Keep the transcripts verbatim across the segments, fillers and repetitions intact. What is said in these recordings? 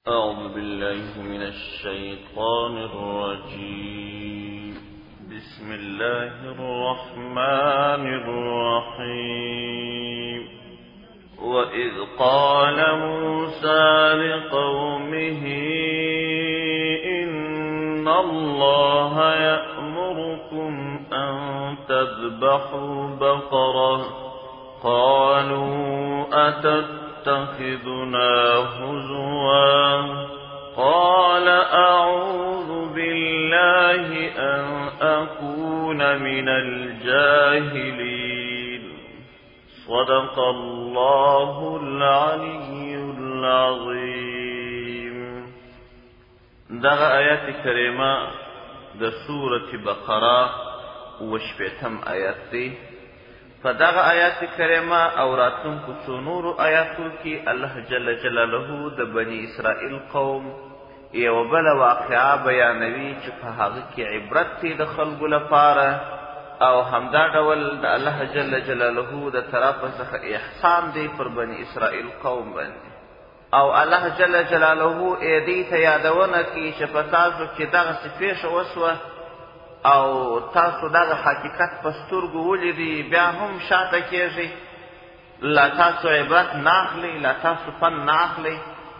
أعوذ بالله من الشيطان الرجيم. بسم الله الرحمن الرحيم. وإذ قال موسى لقومه إن الله يأمركم أن تذبحوا بقرة قالوا أتتخذنا هزوا قال أعوذ بالله أن أكون من الجاهلين. صدق الله العلي العظيم. دغه آیات کریمه د سورة بقره وشپیتم آیات دی. فدغه آیات کریمه او راتلونکو څو نورو آیاتو کې الله جل جلاله د بني اسرائیل قوم یوه بله واقعه بیانوي چې په هغه کې عبرت دی د خلکو لپاره او همدا ډول د الله جل جلاله د طرفه څخه احسان دی پر بني اسرائیل قوم باندې. او الله جل جلاله دې ته یادونه کوي چې په تاسو کې دغسې پېښه وسوه او تاسو دغه حقیقت په سترګو ولیدي، بیا هم شاته کېږئ، لا تاسو عبرت نه اخلئ، لا تاسو فن نه اخلئ.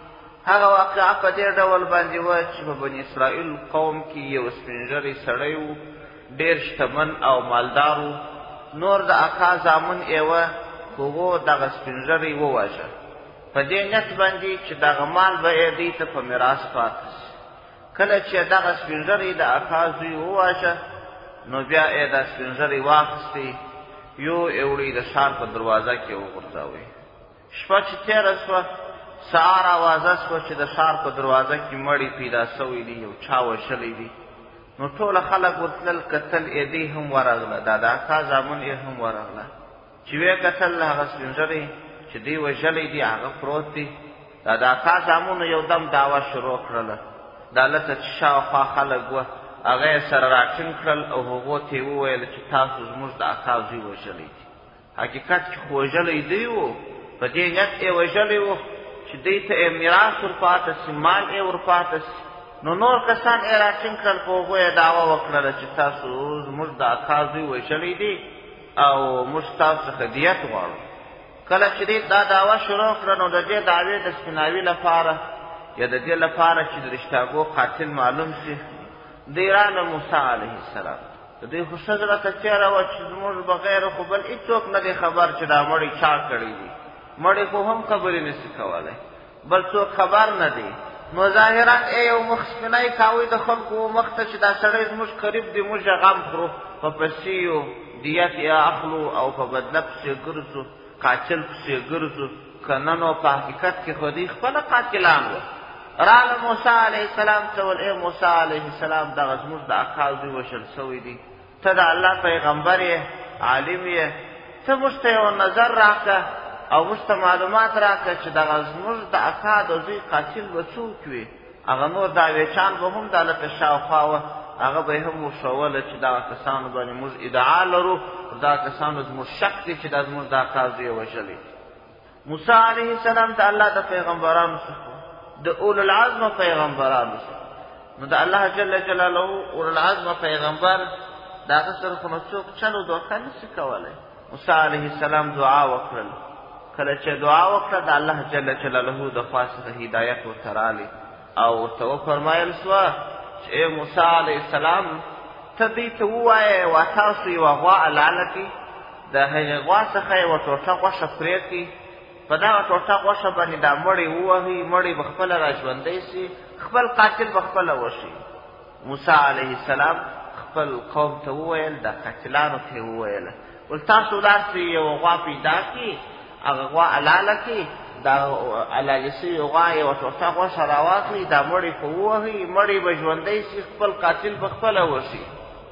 هغه واقعه په دې ډول باندې وه چې په بني اسرائیل قوم کې یو سپین ږیری سړی و، ډېر شتمن او مالدار و. نور د اکا زامن یې وه، هغو دغه سپین ږیری وواژه په دې نیت باندې چې دغه مال به یې دوی ته په میراث پاته شي. کله چې دغه سپین ږیری د اکا زوی وواژه نو بیا یې دا سپین ږیری واخیستی، یو یې وړی د ښار په دروازه کې وغورځوئ. شپه چې تېره شوه، سهار اوازه شوه چې د ښار په دروازه کې مړی پیدا سوی دی، یو چا وژلی دی. نو ټوله خلک ورتلل، کتل یې دی هم ورغله، دا د اکا زامن یې هم ورغله. چې ویې کتل هغه سپین ږیری چې دی وژلی دی هغه پروت دی. دا د اکا زامنو یو دم دعوه شروع کړله. دا لته چې شاوخوا خلک وه هغه یې سره راټینګ کړل او هغو ته یې وویل چې تاسو زموږ د اکا زوی وژلی دی. حقیقت کې خو وژلی دی و، په دې نیت یې وژلی و چې دوی ته یې میراث ورپاته سي، مال یې ورپاته سي. نو نور کسان یې راټینګ کړل، په هغو یې دعوه وکړله چې تاسو زموږ د اکا زوی وژلی دی او موږ تاسو څخه دیت غواړو. کله چې دوی دا دعوه شروع کړه نو د دې دعوې د سپیناوي لپاره یا د دې لپاره چې د رشتاګو قاتل معلوم شي، دوی راغله موسی علیه السلام. د دوی خو ښه زړه ته تېره وه چې زموږ بغیر خو بل هېڅوک نه دی خبر چې دا مړی چا کړی دی. مړی خو هم خبرې نشي کولی، بل څوک خبر نه دی. نو ظاهرا ای یو مخ سپینی کاوی د خلکو مخ ته چې دا سړی زموږ قریب دی، موږ یې غم خورو، په پسې یو دیت یې اخلو او په بدله پسې ګرځو، قاتل پسې ګرځو. که نه نو په حقیقت کې خو دوی خپله قاتلان وه. راله موسی علیه السلام ته ویل ای موسی علیه السلام دغه زموږ د اکا زوی وژل سوی دی، ته د الله پیغمبر یې، عالم یې، ته موږ ته یو نظر راکړه او موږ ته معلومات راکړه چې دغه زموږ د اکا د زوی قاتل به څوک وي. هغه نور دعویچان به هم د هلته شاوخوا وه، هغه به یې هم ورښوله چې دغه کسانو باندې موږ ادعا لرو، دغه کسانو زموږ شک دی چې دا زموږ د اکا زوی یې وژلی. موسی علیه السلام د الله د پیغمبرانو څخه، د اولو العزم پیغمبرانو څخه. نو د الله جل جلاله اولو العزم پیغمبر د هغه سره خو نو څوک چل و دوکه نشي کولی. موسی علیه السلام دعا وکړل. کله چې دعا وکړه د الله جل جلاله د خوا څخه هدایت ورته راغلی او ورته وفرمایل سوه چې ای موسی علیه السلام ته دوی ته ووایې وا تاسو یوه غوا حلاله کړئ، د هغې غوا څخه یوه ټوټه غوښه پرې کړئ، په دغه ټوټه غوښه باندې دا مړی ووهئ، مړی به خپله را ژوندی سي، خپل قاتل به خپله وشي. موسی علیه السلام خپل قوم ته وویل، دا قاتلانو ته یې وویله ول تاسو داسې یوه غوا پیدا کړئ، هغه غوا حلاله کړئ، دا حلالې سوې غوا یوه ټوټه غوښه راواخلئ، دا مړی په ووهئ، مړی به ژوندی سي، خپل قاتل به خپله وشي.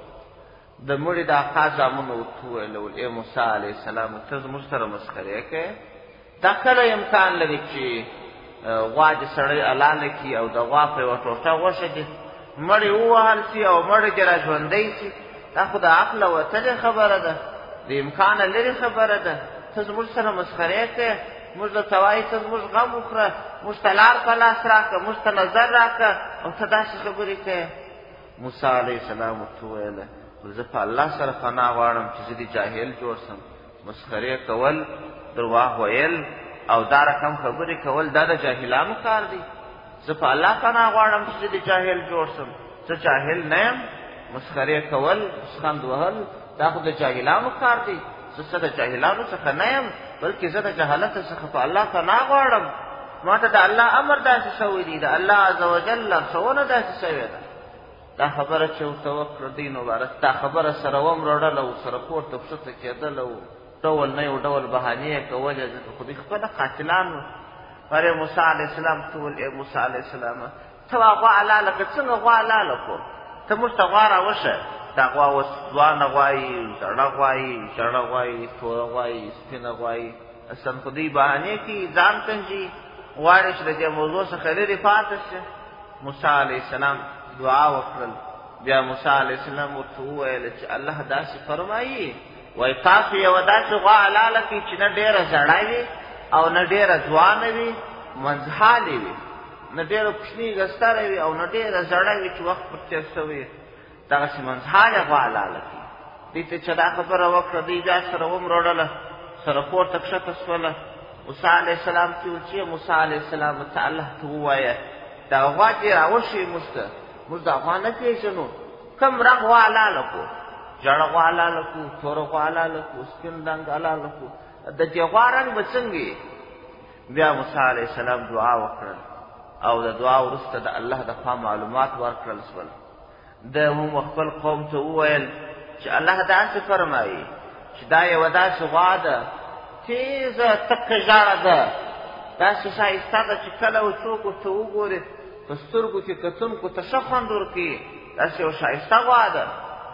د مړي د اکا زامنو ورته وویل ول ای موسی علیه السلام ته زموږ سره مسخرې کوې؟ دا کله امکان لري چې غوا دې سړی حلاله کړي او د غوا په یوه ټوټه غوښه دې مړی ووهل سي او مړی دې را ژوندی سي؟ دا خو د عقله وتلې خبره ده، د امکانه لرې خبره ده. ته زموږ سره مسخرې کوې؟ موږ درته وایو ته زموږ غم وخوره، موږ ته لار په لاس راکړه، موږ ته نظر راکړه او ته داسې خبرې کوې. موسی علیه السلام ورته وویله زه په الله سره پناه غواړم چې زه دې جاهل جوړ سم. مسخرې کول، درواغ ویل او دا رقم خبرې کول دا د جاهلانو کار دی. زه په الله پناه غواړم چې زه دې جاهل جوړ سم. زه جاهل نه یم. مسخرې کول، پسخند وهل دا خو د جاهلانو کار دی. زه څه د جاهلانو څخه نه یم، بلکې زه د جهالت څخه په الله پناه غواړم. ما ته د الله امر داسې شوی دی، د الله عز وجل لارښوونه داسې شوې ده. دا خبره چې ورته وکړه دین مبارک، دا خبره سره ومرړله او سره پورته پښته کېدله او ډول نه یو ډول بهانې یې کولې، ځکه خو دوی خپله قاتلان وو. پر موسی علیه السلام ته وویل ای موسی علیه السلام ته وا غوا حلاله کړه. څنګه غوا حلاله کړو؟ ته موږ ته غوا راوښیه. دا غوا اوس ځوانه غوايي، زړه غوايي، ژړه غوايي، توره غوايي، سپینه غوايي. اصل خو دوی بهانې کوي، ځان کنځي، غواړي چې د دې موضوع څخه لرې پاته شي. موسی علیه السلام دعا وکړل. بیا موسی علیه السلام ورته وویل چې الله داسې فرمایي وایي تاسو یوه داسې غوا حلاله کړئ چې نه ډېره زړه وي او نه ډېره ځوانه وي، منځحالې وي، نه ډېره کوچنۍ ګستره وي او نه ډېره زړه وي چې وخت پر تېر شوی. دغسې منځحاله غوا حلاله کړي. دوی ته چې دا خبره وکړه دوی بیا سره ومرړله، سره پورته کښته شوله. موسی علیه السلام ته وویل چې موسی علیه السلام ته الله ته ووایه دا غوا چې راوښیې موږ ته، موږ دا غوا نه پېژنو، کوم رنګ غوا حلاله کړو؟ ژړه غوا حلاله کړو، توره غوا حلاله کړو، سپین رنګ حلاله کړو، د دې غوا رنګ به څنګه وي؟ بیا موسی علیه السلام دعا وکړل او د دعا وروسته د الله د خوا معلومات ورکړل شول. ده هم خپل قوم ته وویل چې الله داسې فرمایي چې دا یوه داسې غوا ده تیزه تکه ژړه ده، داسې ښایسته ده چې کله څوک ورته وګوري په سترګو کې کتونکو ته ښه خوند ورکوي، داسې یوه ښایسته غوا ده.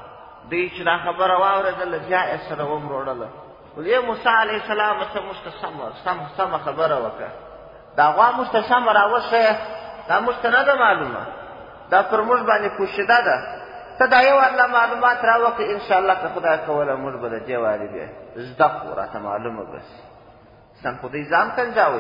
دوی چې دا خبره واورېدله بیا یې سره ومروړله. ویل ای موسی علیه السلام ته موږ ته سمه سمه خبره وکړه، دا غوا موږ ته سمه راوښیه، دا موږ ته نه ده معلومه، دا پر موږ باندې پوشیده ده. ته دا یو الله معلومات راوکړې انشاءالله که خدای کوله موږ به د دې وارې بیا زده کړو، راته معلومه به شي. سم خو دوی ځان کنځاوئ.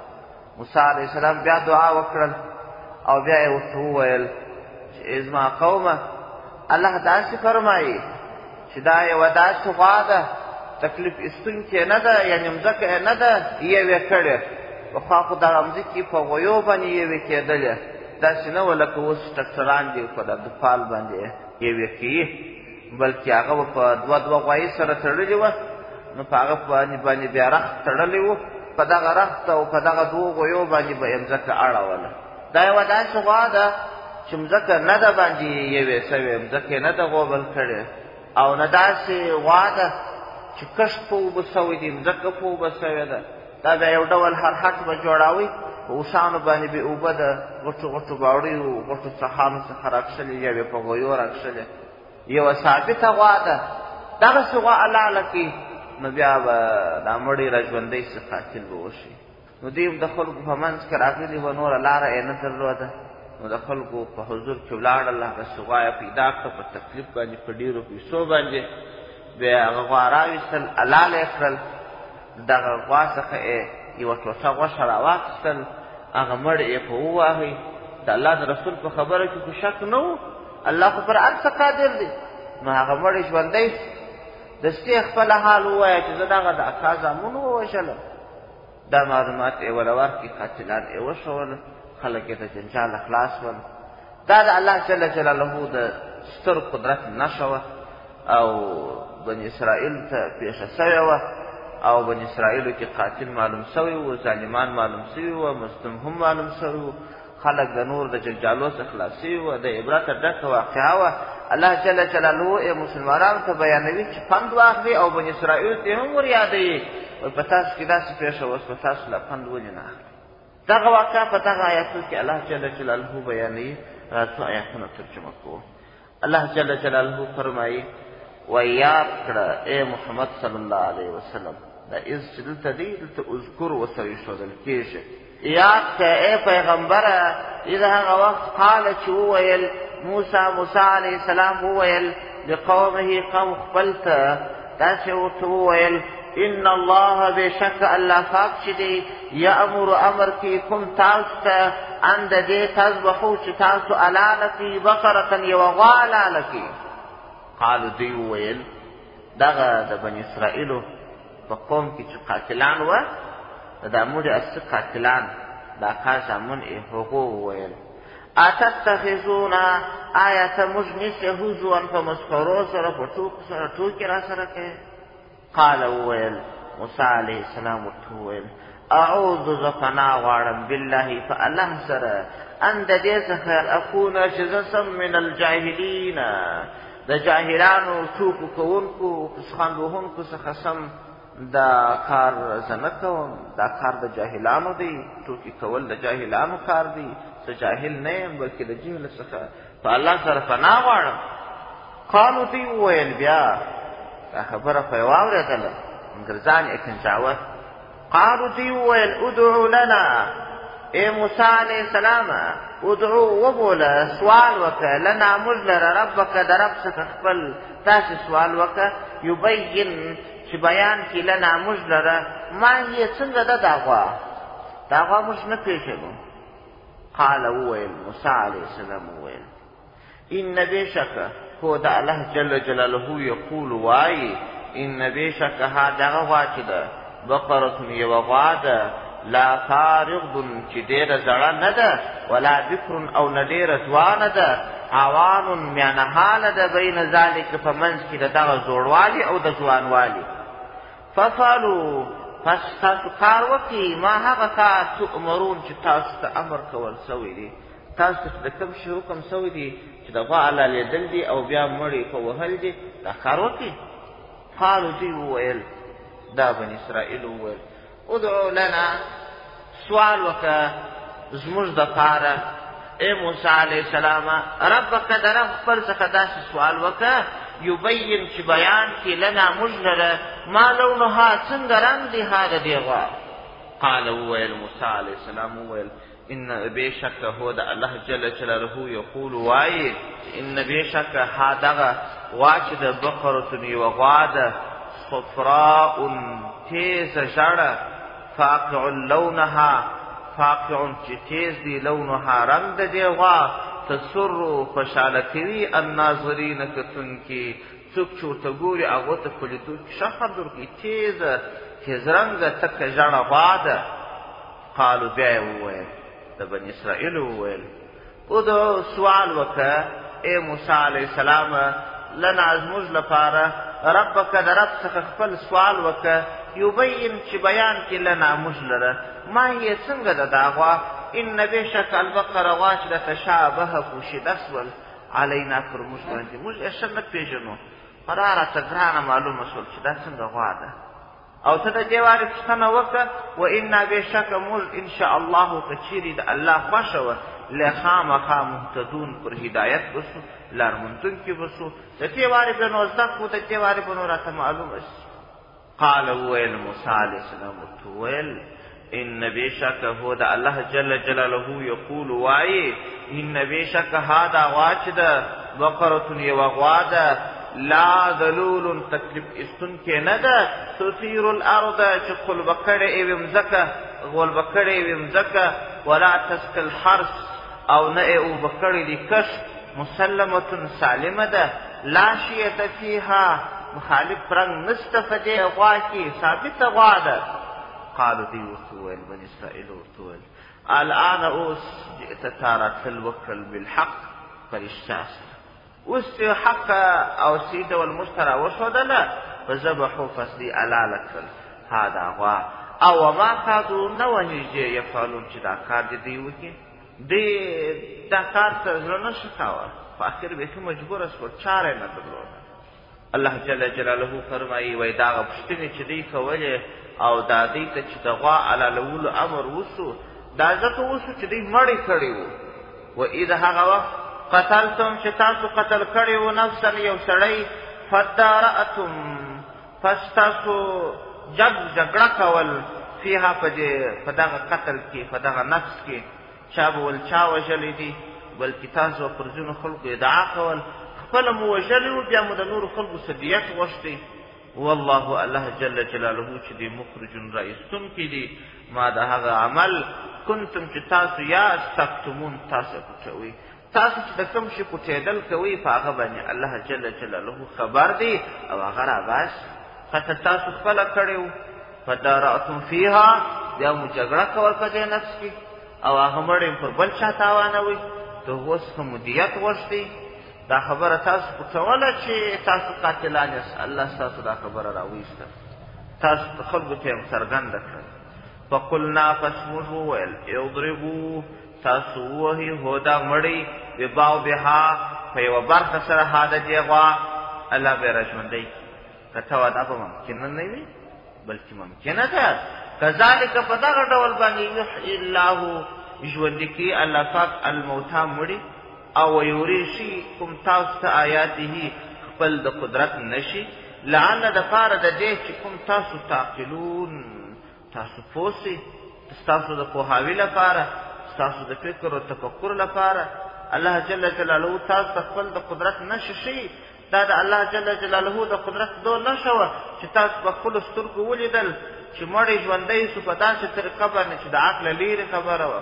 موسی علیه السلام بیا دعا وکړل او بیا یې ورته وویل چې ای زما قومه الله داسې فرمایي چې دا یوه داسې غوا ده تکلیف ایستونکې نه ده، یعنې مځکه یې نه ده یوې کړې. پخوا خو دغه مځکې په غویو باندې یوې کېدلې، داسې نه وه لکه اوس ټکټران دي په د دفال باندې یوې کوي، بلکې هغه به په دوه دوه غوایي سره تړلې وه، نو په هغه باندې بیا رخت تړلی و، په دغه رخت او په دغه دوو غویو باندې به یې مځکه اړوله. دا یوه داسې غوا ده چې مځکه نه ده باندې یوې سوې، مځکه یې نه ده غوبل کړې، او نه داسې غوا ده چې کښت په اوبه سوی دي، مځکه په اوبه سوې ده. دا بیا یو ډول هرحټ به جوړوئ، په اوښانو باندې به اوبه د غټو غټو باوړیو غټو څخانو څخه راکښلې، یا به په غویو راکښلې. یوه ثابته غوا ده، دغسې غوا حلاله کړي، نو بیا به دا مړی را ژوندی سي، قاتل به وشي. نو دوی د خلکو په منځ کې راغلي وه، نوره لاره یې نه درلوده. نو د خلکو په حضور کې ولاړل، هغسې غوا یې پیدا کړه په تکلیف باندې، په ډېرو پیسو باندې. بیا هغه غوا راویستل، حلاله یې کړل، دغه غوا څخه یې یوه ټوټه غوښه راواخیستل، هغه مړ یې په وواهئ. د الله د رسول په خبره کې خو شک نه و، الله خو پر هر څه قادر دی. نو هغه مړ یې ژوندی دستي خپل حال ووایه چې زه دغه د اکا زامن ووژلم. دا معلومات یې وله ورکړي، قاتلان یې وښول، خلک یې د جنجاله خلاص شول. دا د الله جل جلاله د ستر قدرت نښه وه او بني اسرائیل ته پېښه سوې وه، او بني اسرائیلو کې قاتل معلوم سوی و، ظالمان معلوم سوي و، مظلوم هم معلوم سوی و، خلک د نور د جنجالو څخه خلاص سوي و، د عبرته ډکه واقعه وه. الله جل جلاله یې مسلمانانو ته بیانوي چې پند واخلي، او بني اسرائیلو ته هم ور یادوي وایي په تاسو کې داسې پېښه وسوه، تاسو لا پند ولې نه اخلئ. دغه واقعه په دغه آیاتو کې الله جل جلاله بیانوي. راځو آیاتونه ترجمه کوو. الله جل جلاله فرمایي ویاد کړه ای محمد صلی الله علیه وسلم. دا از چې دلته دی دلته اذکر ورته ایښودل کېږي. یاد کړه ای پیغمبره اذا هغه وخت قاله چې وویل موسی موسی علیه السلام وویل لقومه قوم خپل ته داسې ورته وویل ان الله بشک الله پاک چې دی یامر امر کی کوم تاسو ته ان د دې تذبحو چې تاسو علالکی بقره یو غوا علالکی. قالو دی ویل دغه د بنی اسرائیلو په قوم کې چې قاتلان و د امور اس قاتلان دا کار زمون یې حقوق ویل اتتخذون آیت مجنس هزوا فمسخرو سره په ټوک سره ټوکی را سره کوي. قال ویل موسی علیه السلام ورته ویل اعوذ زفنا غواړم بالله فالله سره ان د دې څخه اكون چې زه سم من الجاهلین د جاهلانو ټوکو کوونکو خاندوهونکو څخه سم دا کار زنه کوم. دا کار د جاهلانو دی، ټوکی کول د جاهلانو کار دی، زه جاهل نه یم بلکې د جهل څخه په الله سره پناه غواړم. قالو دی وویل بیا دا خبره خو یې واورېدله انګرځان یې کنجاوه. قالو دی وویل ادعو لنا ای موسی علیه السلام ادعو وبوله سوال وکړه لنا موږ لره ربک د رب څخه خپل تاسې سوال وکړه یبین چې بیان کړي لنا موږ لره ما یې څنګه ده دا غوا دا غوا موږ نه پېژنو. قال وویل موسی علیه السلام وویل ان بشک هو د الله جل جلاله یقول وای ان بشک ها دغه غوا چې ده بقره یوه غوا ده لا فارغ چې ډېره زړه نه ده ولا بکر او نه ډېره ځوانه ده عوان میانه حاله ده بین ذلک په منځ کې د دغه زوړوالي او د ځوانوالي. ففعلوا پس تاسو کار وکړئ ما هغه کار تؤمرون چې تاسو ته امر کول سوی دی. تاسو ته د کوم شي حکم سوی دی چې د غوا حلالیدل دي او بیا مړی په وهل دي دا کار وکړئ. قالو دوی وویل دا بني اسرائیل وویل ادعو لنا سوال وکړه زموږ دپاره ای موسی علیه السلام ربک د رب خپل څخه داسې سوال وکړه یبین چې بیان کړي لنا موږ لره ما لونها څنګه رنګ دی ها د دې غوا. قال وویل موسی علیه السلام وویل ان بشک هو د الله جل جلاله یقول وایي ان بشک ها دغه غوا چې د بقرة یوه غوا ده صفراء تیزه ژړه فاقع لونها فاقع چې تیز دی لونها رنګ د دې غوا تسر خوشحاله کوي الناظرین کتونکي څوک چې ورته ګوري هغو ته په لیدو کې ښه خبر ورکوي تیزه تیز رنګه تکه ژړه غوا ده. قالو بیا یې وویل د بني اسرائیل وویل ادعو سوال وکړه ای موسی علیه السلام لنا زموږ لپاره ربک د رب څخه خپل سوال وکړه یبین چې بیان کړي لنا موږ لره ما یې څنګه ده دا غوا ان بشک البقره غوا چې د تشابه پوشیده سول علینا پر موږ باندې موږ یې ښه نه پېژنو خورا راته ګرانه معلومه شول چې دا څنګه غوا ده او ته د دې وارې پوښتنه وکړه و انا بشک موږ انشاء الله که چیرې د الله خوښه وه لخامخا مهتدون پر هدایت بسو لار موندونکي بسو د دې وارې به نو زده کړو د دې وارې به نو راته معلومه شي. قال وویل موسی علیه السلام ورته وویل ان بشک هو د الله جل جلاله یقول وایي ان بشک ها دا غوا چې ده بقرة یوه غوا ده لا ذلول تکلیف استونکې نه ده تثیر الارض چې قلبه کړې وي مځکه غولبه کړې وي مځکه ولا تسقي الحرث او نه یې اوبه کړې دي کښت مسلمة سالمه ده لا شیة فیها مخالف رنګ نشته په دې غوا کې ثابته غوا ده. قالو دی ورته وویل بني اسرائیل ورته وویل الآن اوس جئت تارتل وکړل بالحق په رښتیا سره اوس چې حق او سی ډول موږ ته راوښودله فذبحوا فصلي حلاله کړل ها دا غوا او وما کادو نه وه نږدې یفعلون چې دا کار دې دوی وکړي دوی دا کار ته زړه نه ښه کاوه په اخر بیخي مجبوره شول چاره یې نه درلوده. الله جل جلاله فرمایي وایي دا هغه پوښتنې چې دوی کولې او دا دوی ته چې د غوا حلالولو امر وسو دا ځکه وسو چې دوی مړې کړي وو و اذ هغه وخت قتلتم چې تاسو قتل کړي وو نفسا یو سړی فدارأتم پس تاسو جګ جګړه کول فیها په دغه قتل کې په دغه نفس کې چا به ول چا وژلی دي بلکې تاسو پر ځینو خلکو ادعا کول خپله مو وژلي وو بیا مو د نورو خلکو څه دیت غوښتې والله الله جل جلاله چې دی مخرج را ایستونکی دی ما د هغه عمل کنتم چې تاسو یا استکتمون تاسو پټوئ. تاسو چې د کوم شي پټېدل کوئ په هغه باندې الله جل جلاله خبر دی او هغه راباس خطه تاسو خپله کړې وو. فدارأتم فیها بیا مو جګړه کول په دې نفس کې او هغه مړی پر بل چا تاوانوئ. ته اوس ښه مدیت غوښتئ. دا خبره تاسو پټوله چې تاسو قاتلان یاست. الله ستاسو دا خبره راویسته، تاسو خلکو ته یې څرګنده کړه. فقلنا پس موږ وویل اضربو تاسو ووهئ هو دا مړی ببعضها په یوه برخه سره ها د دې غوا الله به یې راژوندی کړي. که ته دا به ممکنه نه وي بلکې ممکنه ده. کذلک په دغه ډول باندې یحیی الله ژوندي کوي الله پاک الموتا مړي او یوریشي کوم تاسو ته آیاته خپل د قدرت نشي لعل د پاره د دې چې کوم تاسو تعقلون تاسو پوسي تاسو د پوهاوي لپاره تاسو د فکر او تفکر لپاره الله جل جلاله تاسو خپل د قدرت نشي شي. دا د الله جل جلاله د قدرت دو نشوه چې تاسو په خپلو سترګو ولیدل چې مړی ژوندی سو په داسې طریقه باندې چې د عقله لیرې خبره وه.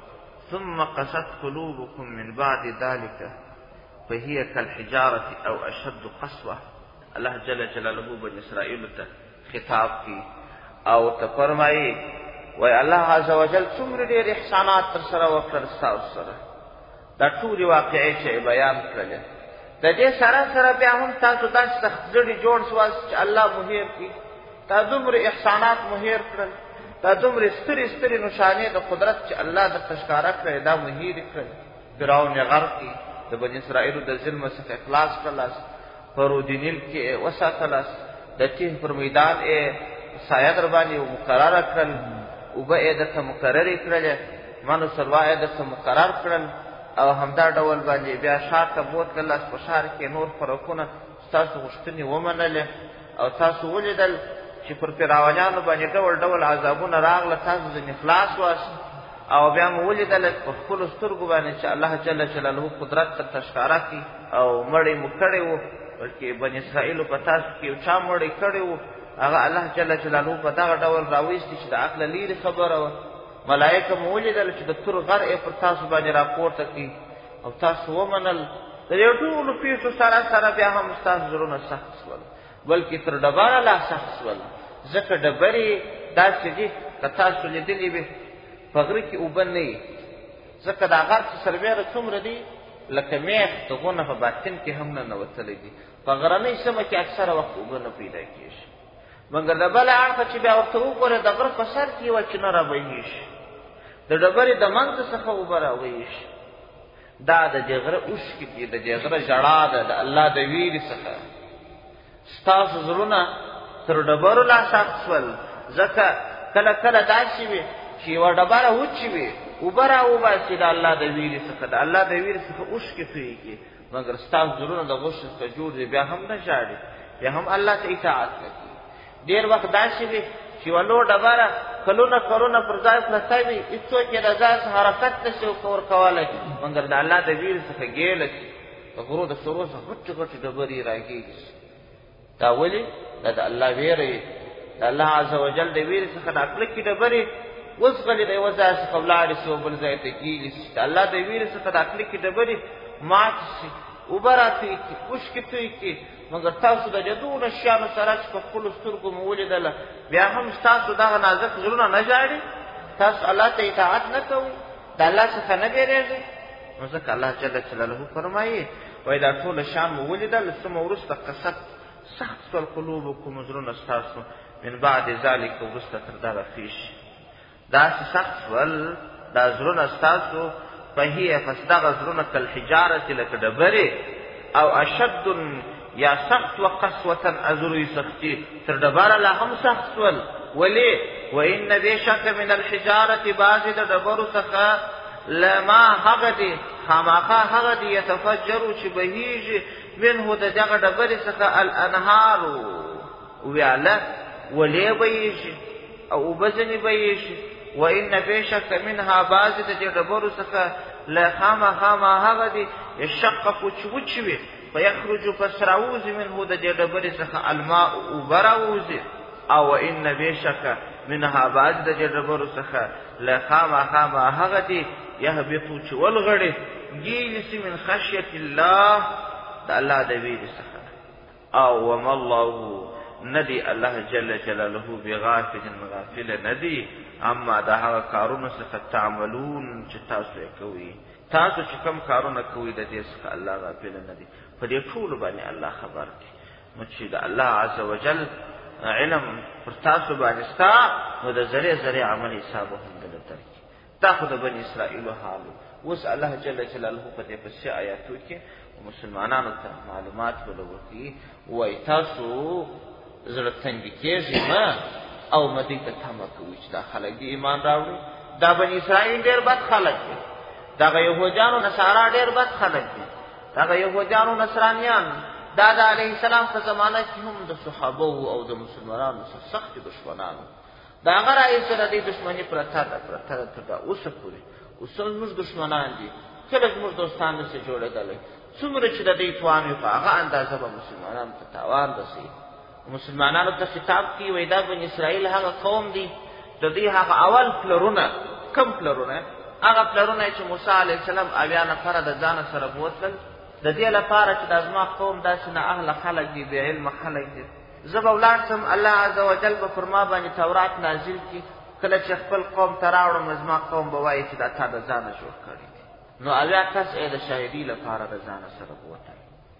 ثم قست قلوبكم من بعد ذلك فهي كالحجارة او اشد قسوة. الله جل جلاله بني اسرائیل ته خطاب کی او ته فرمایي وای الله عز وجل څومره ډېر احسانات تر سره وکړل ستاسو سره. دا ټولې واقعې چې بیان کړلې د دې سره سره بیا هم تاسو داسې سخت زړي جوړ سواست چې الله مو هېر کړي. دا دومره احسانات مو هېر کړل، دا دومره سترې سترې نشانې د قدرت چې الله درته ښکاره کړې دا مو هېرې کړل. فرعون یې غرق کړي، د بني اسرائیلو د ظلم څخه اخلاص کړلاست، په رود نیل کې وساتلاست، د تیه پر میدان یې سایه در باندې مقرره کړل، اوبه یې درته مقررې کړلې، من و سلوا یې درته مقرر کړل او همدا ډول باندې بیا ښار ته بوتللاست. په ښار کې نور فرقونه ستاسو غوښتنې ومنلې او تاسو ولیدل چې پر فرعونیانو باندې ډول ډول عذابونه راغله، تاسو ځینې خلاص واست او بیا مو ولیدل په خپلو سترګو باندې چې الله جل جلاله قدرت درته ښکاره کړي او مړی مو کړی و. بلکې بني اسرائیلو په تاسو کې یو چا مړی کړی و هغه الله جل جلاله په دغه ډول راویستي چې د عقله لیرې خبره وه. ملایکه مو ولیدل چې د تور غر یې پر تاسو باندې راپورته کړي او تاسو ومنل. د دې ټولو پیښو سره سره بیا هم ستاسو زړونه سخت شول، بلکې تر ډبره لا سخت شول. ځکه ډبرې داسې دي که تاسو لیدلې وي په غره کې اوبه نه وي، ځکه دا غر چې سربیره څومره دي لکه میخ د غونه په باطن کې هم ننوتلی دي. په غرنۍ سیمه کې اکثره وخت اوبه نه پیدا کېږي، مګر د بله اړخه چې بیا ورته وګوره د غره په سر کې یوه چینه رابهېږي، د ډبرې د منځ څخه اوبه راوهېږي. دا د دې غره اوښکې دي، د دې غره ژړا ده د الله د ویرې څخه. ستاسو زړونه تر ډبرو لا سخت شول، ځکه کله کله داسې وي چې یوه ډبره وچې وي اوبه راوباسي د الله د ویرې څخه، د الله د ویرې څخه اوښکې تویېږي، مګر ستاسو زړونه د غوښې څخه جوړ دي، بیا هم نه ژاړي، بیا هم الله ته اطاعت نه کوي. ډېر وخت داسې وي چې یوه لو ډبره کلونه کلونه پر ځای پرته وي، هېڅوک یې د ځای څخه حرکت نه شي ورکولی، مګر د الله د ویرې څخه ګیله کړي، د غرو د سرو څخه غټې غټې ډبرې راګېږي. دا ولې؟ دا د الله ویره وي، د الله عز وجل د ویرې څخه دا کلکې ډبرې وزغلې د یوه ځای څخه ولاړې شي او بل ځای ته کېږي شي. د الله د ویرې څخه دا کلکې ډبرې ماتې شي، اوبه راتوی کړي، اوښکې توی کړي، مګر تاسو د دې دونه شیانو سره چې په خپلو سترګو مو ولیدله بیا هم ستاسو دغه نازک زړونه نه ژاړي، تاسو الله ته اطاعت نه کوئ، د الله څخه نه بیریږئ. نو ځکه الله جل جلاله فرمایي وایي دا ټوله شیان مو ولیدل، ثم وروسته قست سخت شول قلوبکم زړونه ستاسو من بعد ذلک وروسته تر دغه پیښ داسې سخت شول دا زړونه ستاسو فهي پس دغه زړونه کالحجارة لکه ډبرې او اشد یا سخت و قسوة ازروی سختی تر ډبره لا هم سخت شول. ولې؟ وان بشک من الحجارة بعضې د ډبرو څخه لما هغه دي خامخا هغه دي یتفجرو چې بهیږي منه د دغه ډبرې څخه الانهارو ویاله ولې بهیږي او اوبه ځینې بهیږي. وان بشک منها بعضې د دې ډبرو څخه له خامخا ما هغه دي یشققو چې وچ وي فیخرج پس راوځي منه د دې ډبرې څخه الماء اوبه راوځي او ان بشک منها بعض د دې ډبرو څخه لخامخا ما هغه دي یهبطو چې ولغړي ګیلسي من خشیت الله د الله د ویرې څخه او وما الله ندی الله جل جلاله بغافل غافل ندی اما دا هغه کارونه څخه تعملون چې تاسو یې کوي تاسو چې کوم کارونه کوي د دې څخه الله غافل ندی په دې ټول باندې الله خبر دی نو چې د الله عز وجل علم پر تاسو باندې ستا نو د ذره ذره عمل حساب هم دلته تاخذ بني اسرائيل حالو اوس الله جل جلاله په دې پسې آیاتو کې مسلمانانو ته معلومات ولوري وای تاسو زړه څنګه کېږي ما او مدې ته تمه کوي چې دا خلک ایمان راوړي دا بني اسرائيل ډېر بد خلک دي دا يهودانو نصارا ډېر بد خلک دي دا يهودانو نصرانيان دا د عليه السلام په زمانه کې هم د صحابه او د مسلمانانو سره سخت دشمنانو دا هغه راځي سره د دشمنی پرته ده پرته تر دا اوسه پورې اوس موږ دشمنان دي کله موږ دوستانو سره جوړېدل څومره چې د دې توانو په هغه اندازه به مسلمانانو ته تاوان رسي مسلمانانو ته خطاب کوي وای دا بني اسرائیل هغه قوم دي د دې هغه اول پلرونه کم پلرونه هغه پلرونه چې موسی علیه السلام اویا نفر د ځان سره بوتل د دې لپاره چې د ازما قوم داسې نه اهل خلق دي بې علم خلق دي زه به ولاړ سم الله عز وجل به پر ما باندې تورات نازل کړي کله چې خپل قوم ته راوړم ازما قوم به وایي چې دا تا د ځانه جوړ کړي دي نو اویا کس یې د شاهدي لپاره د ځانه سره بوتل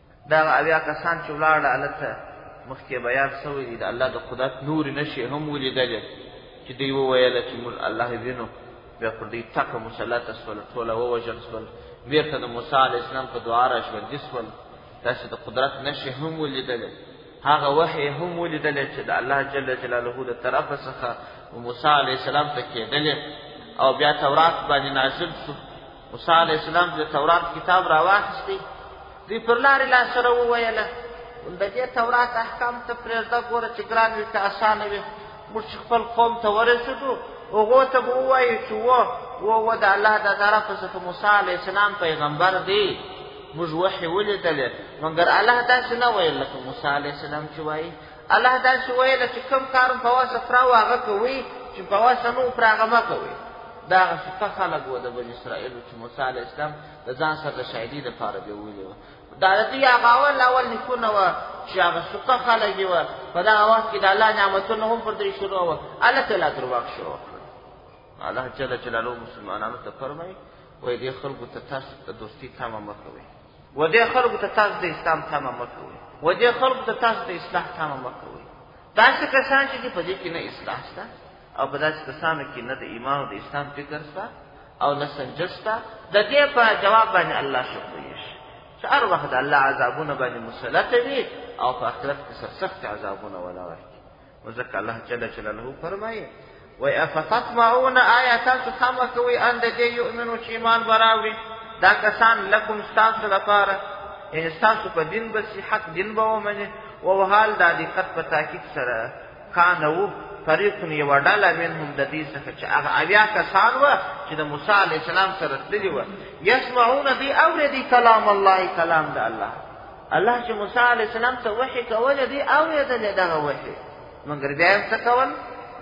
دا اویا کسان چې ولاړل هلته مخکې بیان شوی دی د الله د قدرت نور نشي هم ولیدل چې دوی وویل چې موږ الله وینو بیا پر دې ټکه مسلط شول ټوله ووژل شول بیرته د موسی علیه السلام په دعا راژوندي شول داسې د قدرت نښې هم ولیدلې هغه وحی هم ولیدلې چې د الله جل جلاله د طرفه څخه موسی علیه السلام ته کېدلې او بیا تورات باندې نازل شو موسی علیه السلام د تورات کتاب راواخیستی دوی پر لارې لا سره وویله د دې تورات احکام ته پرېږده ګوره چې ګران وي که اسانه وي موږ چې خپل قوم ته ورسېدو هغو ته به ووایو چې و و و د الله د طرفه څخه موسی علیه السلام پیغمبر دی موږ وحی ولیدلې مګر الله داسې نه ویل لکه موسی علیه السلام چې وایي الله داسې ویله چې کوم کار په واسه پراو هغه کوئ چې په واسه نه و پر هغه مه کوئ دا هغه څه خلک وو د بني اسرائیلو چې موسی علیه السلام د ځان سره د شاهدي دپاره بې ویلې وه دا د دوی هغه اول اول نیکونه وه چې هغه سوکه خلک یې وه په دغه وخت کې د الله نعمتونه هم پر دوی شروع وه هلته لا درواغ شروع کړل الله جل جلاله مسلمانانو ته فرمایي وایي دې خلکو ته تاسو د دوستي تمه مه کوئ و دې خلکو ته تاسو د اسلام تمه مه کوئ و دې خلکو ته تاسو د اصلاح تمه مه کوئ داسې کسان چې دي په دې کې نه اصلاح شته او په داسې کسانو کې نه د ایمان او د اسلام فکر شته او نه سنجش شته د دې په جواب باندې الله شکر ویشي چې هر وخت د الله عذابونه باندې مسلط وي او په آخرت کې سرسخت عذابونه ولا ورکړي نو ځکه الله جل جلاله فرمایي وای افتطمعون آیا تاسو تمه کوئ ان د دې یؤمنو چې ایمان به راوړي دا کسان لکم ستاسو لپاره یعنې ستاسو په دین به حق دین به ومني و حال دا دقت په تاکید سره کانه و فریق یوه ډله منهم د دې څخه چې هغه اویا کسان وه چې د موسی علیه السلام سره تللي وه یسمعون دوی اورېدي کلام الله کلام د الله الله چې موسی علیه السلام ته وحي کوله دوی اورېدلې دغه وحي مګر بیا یې څه کول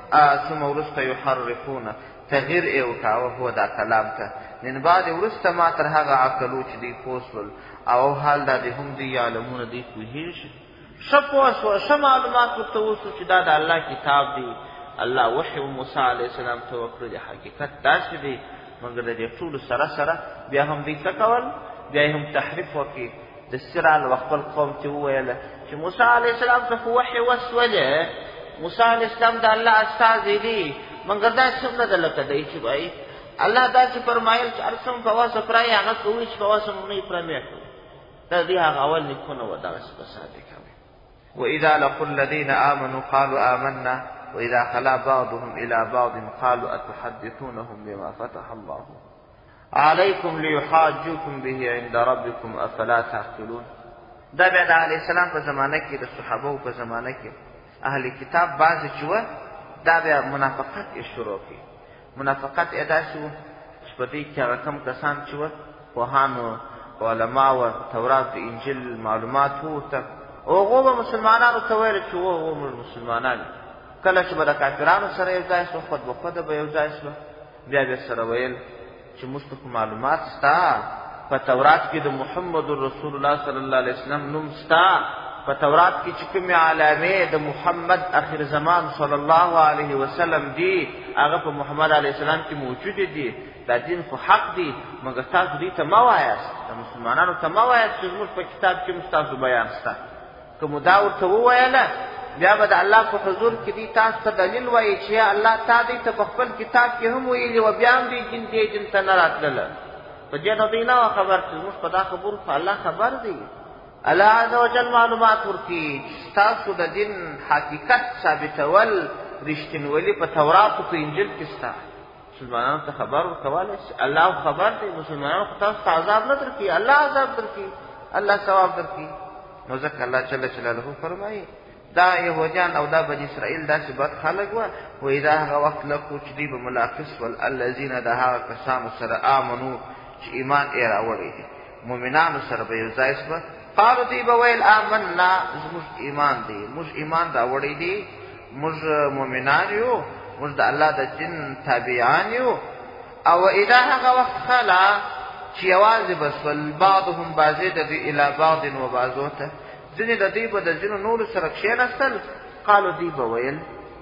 ثم وروسته یحرفونه تغییر یې وکاوه هو دا کلام ته من بعد وروسته ما تر هغه عقلو چې دوی پوه شول او حال دا دی هم دوی یعلمونه دوی پوهېږي ښه پوه شوه ښه معلومات ورته وشو چې دا د الله کتاب دی الله وحي موسی علیه السلام ته وکړه د حقیقت داسې دی مګر د دې ټولو سره سره بیا هم دوی څه کول بیا یې هم تحریف وکړي د سرال و خپل قوم ته وویله چې موسی علیه السلام ته خو وحي وسولې موسی علیه السلام د الله استازی دی مګر دا څه نه ده لکه دی چې وایي الله داسې فرمایل چې هر څه په واسه پرایي هغه کوي چې په واسه مونږ یې پرې مې کوي دا دوی هغه اول نیکونه وه دغسې فساد یې کوي وإذا لقوا الذين آمنوا قالوا آمنا وإذا خلا بعضهم إلى بعض قالوا أتحدثونهم بما فتح الله عليكم ليحاجوكم به عند ربكم أفلا تعقلون دا بیا د علیه السلام په زمانه کې د صحابهو په زمانه کې اهل کتاب بعضې چې وه دا بیا منافقت یې شروع کړي منافقت یې داسې و چې په دې کې هغه کم کسان چې وه پوهانو علما و تورات د انجیل معلومات ورته هغه به مسلمانانو ته ویل چې وو مسلمانان کله چې به د کافرانو سره یو ځای شو خود به خود به یو ځای شو بیا به سره ویل چې موږ ته معلومات شته په تورات کې د محمد رسول الله صلی الله علیه وسلم نوم شته په تورات کې چې کومې علامې د محمد اخر زمان صلی الله علیه وسلم دي هغه په محمد علیه السلام کې موجود دي دا دین خو حق دی مګر تاسو دې ته ما وایاست د مسلمانانو ته ما وایاست چې زموږ په کتاب کې مستاسو بیان شته که مو دا ورته وویله بیا به د الله په حضور کې دې تاسو ته دلیل وایي چې الله تا دې ته په خپل کتاب کې هم ویلي و بیا هم دې جن دې جن ته نه راتلله په دې نو دوی نه وه خبر چې زموږ په دا خبرو خو الله خبر دی الله عز وجل معلومات ورکړي چې ستاسو د دین حقیقت ثابتول رښتینولي په تورات او په انجیل کې شته مسلمانانو ته خبر ورکولی شي الله خبر دی مسلمانانو خو تاسو ته عذاب نه درکړي الله عذاب درکړي الله ثواب درکړي نو ځکه الله جل جلاله فرمایي دا یهودیان او دا بني اسرائیل داسې بد خلک وه وایي دا هغه وخت لکو چې دوی به ملاقس ول الذین د هغه کسانو سره آمنو چې ایمان یې راوړی دی مؤمنانو سره به یو ځای شوه قالو دوی به ویل آمنا زموږ ایمان دی موږ ایمان راوړی دی موږ مؤمنان یو موږ د الله د دین تابعان یو او اذا هغه وخت خلا چې یوازې به سول بعضهم بعضې د دوی الی بعض و بعضو ته ځینې د دوی به د ځینو نورو سره کښېنستل قالو دوی به ویل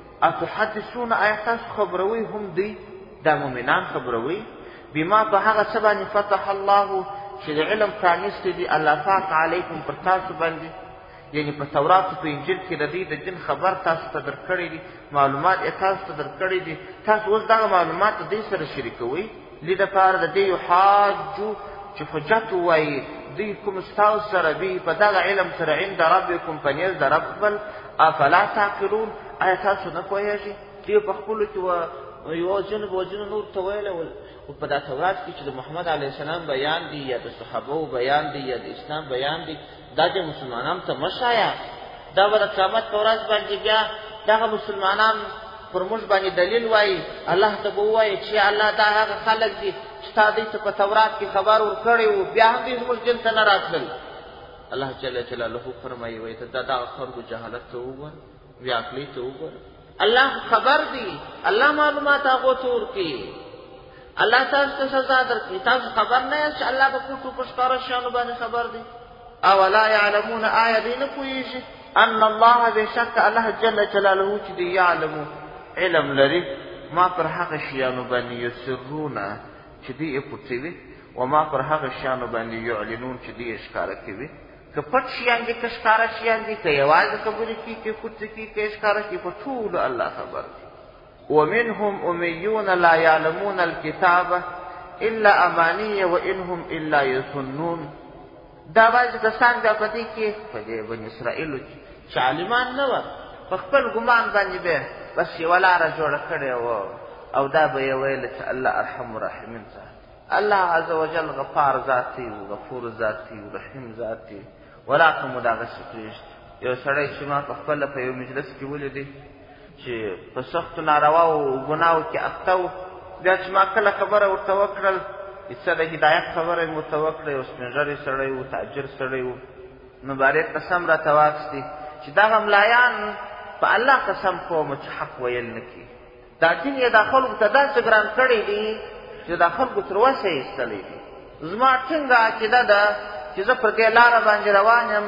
اتحدثون آیا تاسو خبروئ هم دوی دا مؤمنان خبروئ بما په هغه څه باندې فتح الله چې د علم پرانیستی دی الله پاک علیکم پر تاسو باندې یعنی په تورات په انجیل کې د دې د دین خبر تاسو ته درکړی دي معلومات یې تاسو ته درکړی دي تاسو اوس دغه معلومات د دې سره شریکوئ لدپاره د دې یحاجو چې حجت ووایي دوی کوم ستاسو سره وي په دغه علم سره عند ربکم په نیز د رب خپل افلا تعقلون آیا تاسو نه پوهېږئ دوی په خپلو کې یو ځینو به ځینو نور ته ویلی ول په دا تورات کې چې د محمد علیه السلام بیان دی یا د صحابو بیان دی یا د اسلام بیان دی دا د مسلمانانو ته مه ښایه دا به د قیامت په ورځ باندې بیا دغه مسلمانان پر موږ باندې دلیل وایي الله ته به ووایي چې الله دا هغه خلک دي چې تا دوی ته په تورات کې خبر ورکړی و بیا هم دوی زموږ دین ته نه راتلل الله جل جلاله فرمایي وایي ته دا دغه خلکو جهالت ته وګوره بې عقلۍ ته وګوره الله خبر دی الله معلومات هغو ته ورکوي الله تاسو ته سزا درکړي تاسو خبر نه یاست چې الله په پټو په ښکاره شیانو باندې خبر دی اولا یعلمون آیا دوی نه پوهېږي ان الله بېشکه الله جل جلاله چې دی یعلمو علم لري ما پر هغه شیانو باندې یسرونه چې دوی یې پټوي و ما پر هغه شیانو باندې یعلنون چې دوی یې ښکاره کوي که پټ شیان دي که ښکاره شیان دي که یوازې خبرې کي که پټ کي که ښکاره کي په ټولو الله خبر دی ومنهم أميون لا يعلمون الكتاب إلا أماني وإنهم إلا يظنون دا بعض کسان بیا په دې کې په دې بني اسرائیلو چې عالمان نه وه په خپل ګمان باندې به بس یوه لاره جوړه کړې وه او دا به یې ویله چې الله ارحم الراحمین ذات الله عز وجل غفار ذاتي غفور ذاتي رحیم ذاتي ولاکه مو دغسې پرېږدي یو سړی چې ما په خپله په یو مجلس کې ولیدی چې په سختو نارواو ګناو کې اخته و بیا چې ما کله خبره ورته وکړل څه د هدایت خبره یې ورته وکړه یو سپین ږیری سړی و تاجر سړی و نو بارې قسم راته واخیستې چې دغه ملایان په الله قسم کوم چې حق ویل نه کړي دا دین یې دا خلکو ته داسې ګران کړی دی چې دا خلکو تر وسه یې ایستلی دي زما ټینګه عقیده ده چې زه پر دې لاره باندې روان یم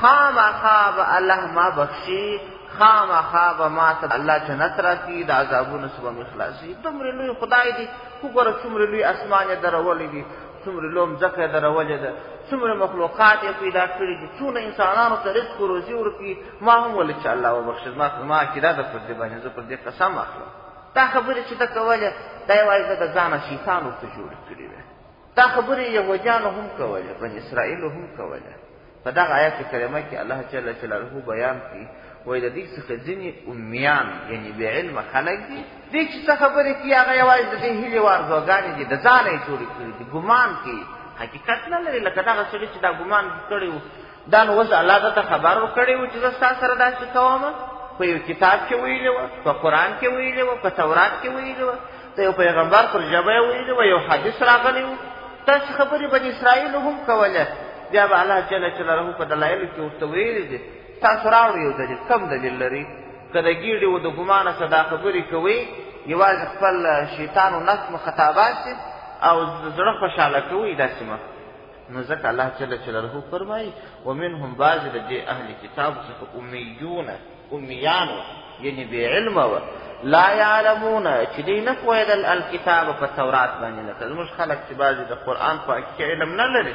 خامخا به الله ما بخشي خامخا به ما ته الله جنت راکړي د عذابونو څخه به مې خلاصي دومره لوی خدای دی وګوره څومره لوی اسمان یې درولی دي څومره لوی مځکه یې درولې ده څومره مخلوقات یې پیدا کړي دي څونه انسانانو ته رزق و روزي ورکړي ما هم ویل چې الله وبخښي زما عقیده ده پر دې باندې زه پر دې قسم اخلم دا خبرې چې ده کولې دا یوازې د ځانه شیطان ورته جوړې کړې وې دا خبرې یهودیانو هم کولې بني اسرائیلو هم کولې په دغه آیت کریمه کې الله جل جلاله بیان کړي وایي د دې څخه ځینې امیان یعنې بې علمه خلک دي دې چې څه خبرې کوي هغه یوازې د دې هیلې وارزوګانې دي د ځانه یې جوړې کړي دي ګمان کوي حقیقت نه لري لکه دغه سړي چې دا ګمان کړی و دا نو اوس الله درته خبر ورکړی و چې زه ستا سره داسې کوم په یو کتاب کې ویلې وه په قرآن کې ویلې وه په تورات کې ویلې وه د یو پیغمبر پر ژبه یې ویلې وه یو حدیث راغلی و داسې خبرې بني اسرائیلو هم کولې. بیا به الله جل جلاله په دلایلو کې ورته ویلي دي تاسو راوړئ یو دلیل. کم دلیل لري؟ که د ګیډې و د ګمانه څه دا خبرې کوئ یوازې خپل شیطان و نفس مو خطابات دي او زړه خوشحاله کوئ داسې مه. نو ځکه الله جل جلاله فرمایي ومنهم بعضې د دې اهل کتابو څخه امیون امیان وه یعنې بې علمه وه لا یعلمون چې دوی نه پوهېدل الکتاب په تورات باندې. لکه زموږ خلک چې بعضې د قرآن په حقیقي علم نه لري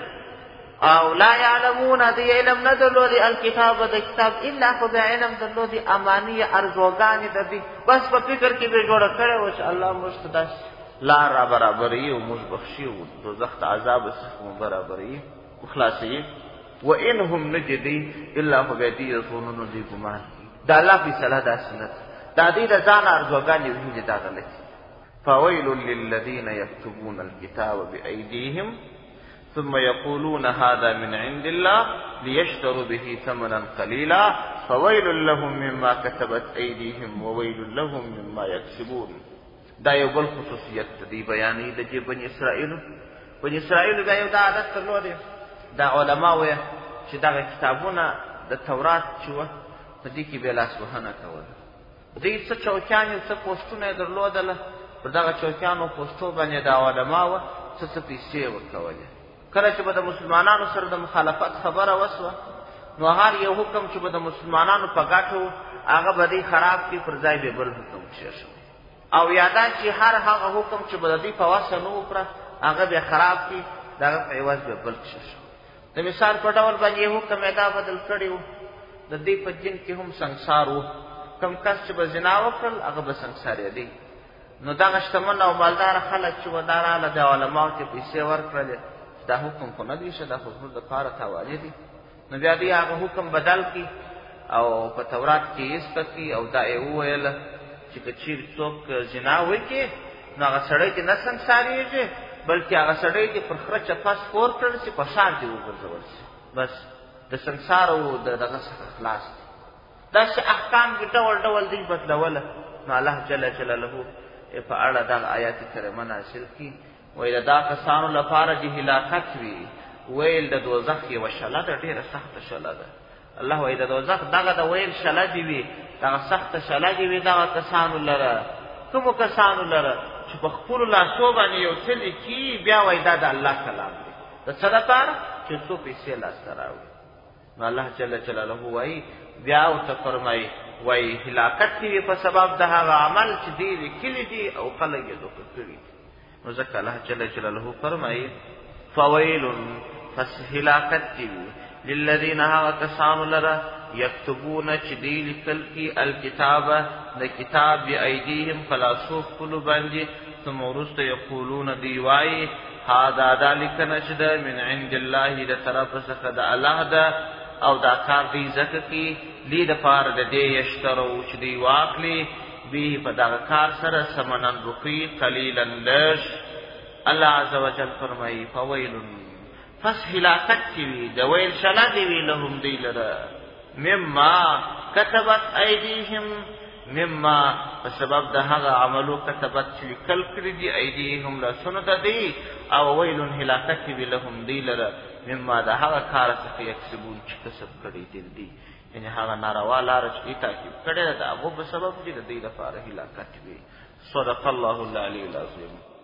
او لا یعلمون دوی علم نه درلودې الکتاب د کتاب الا خو بیا علم درلودې اماني ارزوګانې د دوی بس په فکر کې به جوړه کړې وه چې الله موږ ته داسې لار را برابروي او موږ بخښي او دوزخ ته عذاب څخه مو برابروي وخلاصوي. و ان هم نه چې دوی الا خو بیا دوی رسولونو دوی ګمان د الله فیصله داسې نه ده. دا دوی د ځان ارزوګانې وهلې دا غلطي. فویل للذین یکتبون الکتاب بأیدیهم ثم يقولون هذا من عند الله ليشتروا به ثمنا قليلا فويل لهم مما كتبت أيديهم وويل لهم مما يكسبون. دا یو بل خصوصیت دی بیانې د چې بني اسرائیلو بني اسرائیلو بیا یو دا عادت درلودی. دا علما وایه چې دغه کتابونه د تورات چې وه په دې کې بیا لاسوهنه کوله. دوی څه چوکیانې څه پوسټونه یې درلودله پر دغه چوکیانو پوسټو باندې دا علما وه څه څه پیسې ورکولې. کله چې به د مسلمانانو سره د مخالفت خبره وسوه نو هر یو حکم چې به د مسلمانانو په ګټه و هغه به دوی خراب کړي پر ځای به بل حکم کېښود او یا دا چې هر هغه حکم چې به د دوی په وسه نه وکړه هغه به خراب کړي د هغه په عوض به بل کېښود. د مثال په ډول باندې یې حکم یې دا بدل کړی و د دوی په دین کې هم سنګسار و. کم کس چې به زنا وکړل هغه به سنګسارېدی. نو دغه شتمن او مالداره خلک چې و دا راله د علماو ته پیسې ورکړلې دا حکم خو نه دی شه دا خو زموږ دپاره تاواني دی. نو بیا دوی هغه حکم بدل کړي او په تورات کې یې ایسته کړي او دا یې وویله چې که چیرې څوک زنا وکړي نو هغه سړی دې نه سنګسارېږي بلکې هغه سړی دې پر خره چپه سپور کړل شي په ښار دې وګرځول شي بس د سنګسار او د دغه څخه خلاص دی. داسې احکام کې ډول ډول دوی بدلوله. نو الله جل جلاله په اړه دغه آیات کریمه نازل کړي ویل دا کسانو لپاره چې هلاکت وي ویل د دوزخ یوه شله ده ډېره سخته شله ده. الله وایي د دوزخ دغه د ویل شله دې وي دغه سخته شله دې وي دغه کسانو لره کومو کسانو لره چې په خپلو لاسو باندې یو څه لیکي بیا وایي دا د الله کلام دی د څه دپاره چې څو پیسې لاسته راوړي. نو الله جل جلاله وایي بیا ورته فرمایي وایي هلاکت دې وي په سبب د هغه عمل چې دوی لیکلي دي او خلک یې دوکه کړي دي. نو ځکه الله جل جلاله فرمایي فویل پس هلاکت دې وي للذین هغه کسانو لره یکتبون چې دوی لیکل کي الکتابه د کتاب بأیدیهم په لاسو خپلو باندې ثم وروسته یقولون دوی وایي هذا دا لیکنه چې ده من عند الله د طرفه څخه د الله ده او دا کار دوی ځکه کي دې دپاره د دې یشترو چې دوی واخلي به په دغه کار سره ثمنا روپۍ قلیلا لږ. الله عز وجل فرمایي فویل پس هلاکت چې وي د ویل شله دې وي لهم دوی لره مما کتبت ایدیهم مما په سبب د هغه عملو کتبت چې لیکل کړي دي ایدیهم لاسونه د دوی او ویل هلاکت چې وي لهم دوی لره مما د هغه کار څخه یکسبون چې کسب کړی دي دوی یعنې هغه ناروا لاره چې دوی تعقیب کړې ده د هغو په سبب چې د دوی لپاره هلاکت وي. صدق الله العلی العظیم.